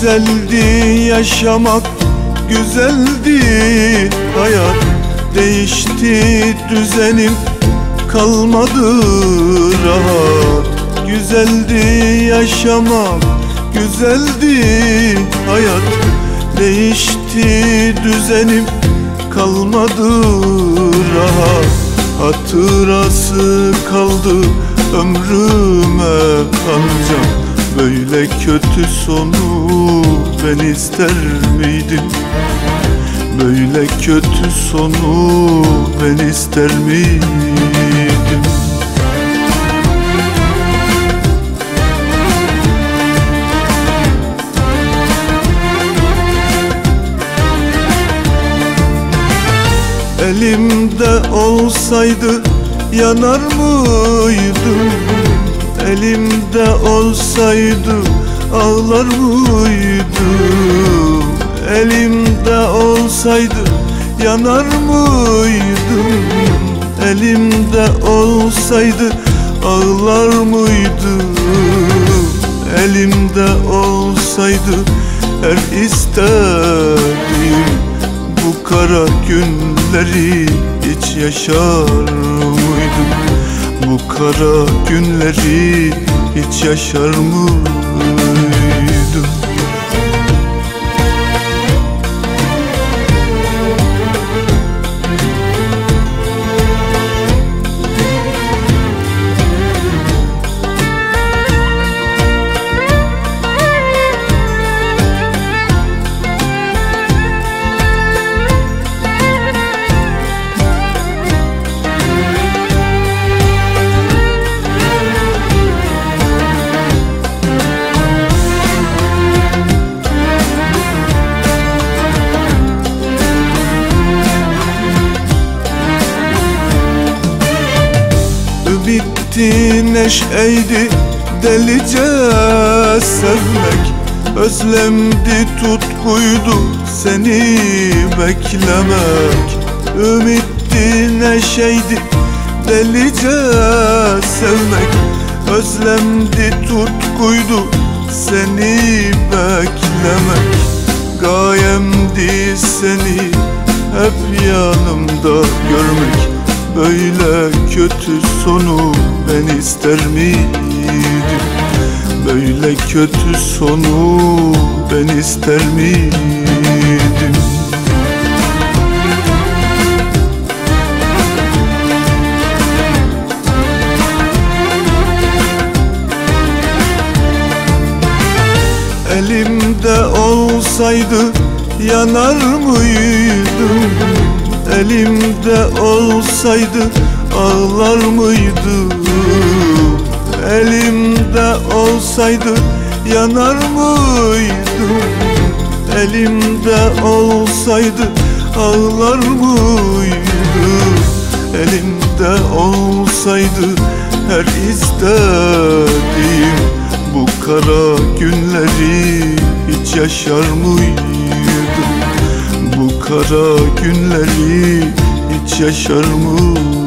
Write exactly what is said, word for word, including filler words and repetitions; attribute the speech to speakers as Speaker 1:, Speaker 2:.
Speaker 1: güzeldi yaşamak, güzeldi hayat. Değişti düzenim, kalmadı rahat. Güzeldi yaşamak, güzeldi hayat. Değişti düzenim, kalmadı rahat. Hatırası kaldı ömrüme ancak, böyle kötü sonu ben ister miydim? Böyle kötü sonu ben ister miydim? Elimde olsaydı yanar mıydım? Elimde olsaydı ağlar mıydım? Elimde olsaydı yanar mıydım? Elimde olsaydı ağlar mıydım? Elimde olsaydı her istediğim bu kara günleri hiç yaşar mıydım? Bu kara günleri hiç yaşar mıydım? Bitti neşeydi delice sevmek, özlemdi tutkuydu seni beklemek. Ümitti neşeydi delice sevmek, özlemdi tutkuydu seni beklemek. Gayemdi seni hep yanımda görmek, böyle kötü sonu ben ister miydim? Böyle kötü sonu ben ister miydim? Elimde olsaydı yanar mıydım? Elimde olsaydı ağlar mıydım? Elimde olsaydı yanar mıydım? Elimde olsaydı ağlar mıydım? Elimde olsaydı her istediğim bu kara günleri hiç yaşar mıydım? Bu kara günleri hiç yaşar mıydım?